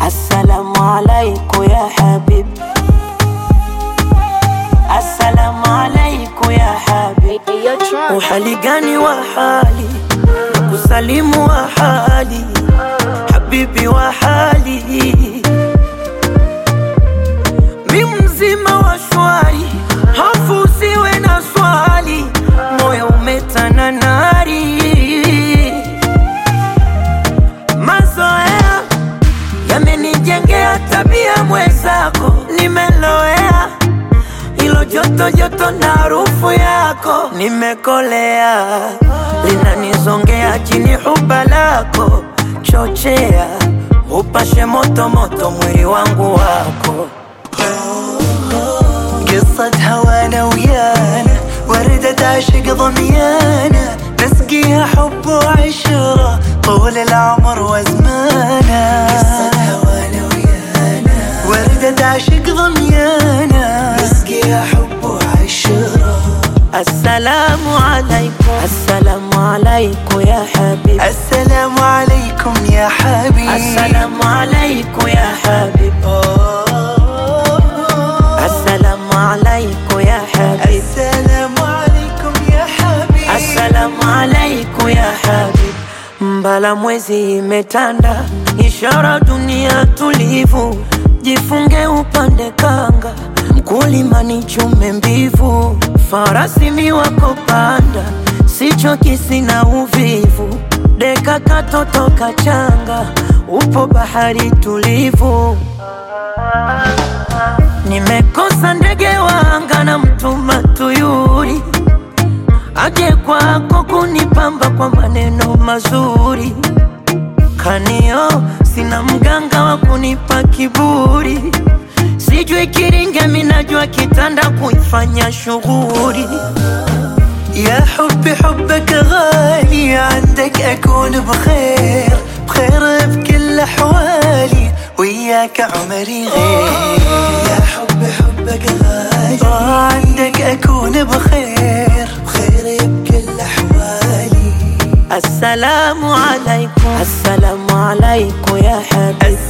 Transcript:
Assalamu alaikum ya habibi. Assalamu alaikum ya habibi. Uhali gani wa hali, kusalimu wa hali, habibi wa hali. Mi mzima wa shwari, hofu usiwe na swali, moyo umetana nari. Mazoea yamenijengea tabia mwenzako, nimeloea ilo joto joto na harufu yako. Nimekolea, linanizongea chini huba lako. Chochea, upashe moto moto mwili wangu wako. قصة هوانا ويانا، وردة عشق ضميانا، نسقيها حب وعشرة طول العمر وزمانا. قصة هوانا ويانا، وردة عشق ضميانا، نسقيها حب وعشرة. السلام عليكم. السلام عليكم يا حبيبي. السلام عليكم يا حبيبي. السلام عليكم يا حبيبي. السلام عليكم يا حبيبي. السلام عليكم يا حبيبي. السلام عليكم ya habibi. Mbala mwezi imetanda, ishara dunia tulivu. Jifunge upande kanga, mkulima ni chume mbivu. Farasi mi wako panda, sichoki sina uvivu. Deka katoto kachanga, upo bahari tulivu. Nimekosa ndege wanga na mtuma tuyuri, aje kwako kunipamba kwa maneno mazuri. Kanio, sina mganga wa kunipa kiburi. Sijui kiringa minajua kitanda kuifanya shughuri. يا حبي حبك غالي، عندك أكون بخير بخير بكل أحوالي، وياك عمري غير. يا حبي حبك غالي، عندك أكون بخير بخير بكل أحوالي. السلام عليكم. السلام عليكم يا حبيبي.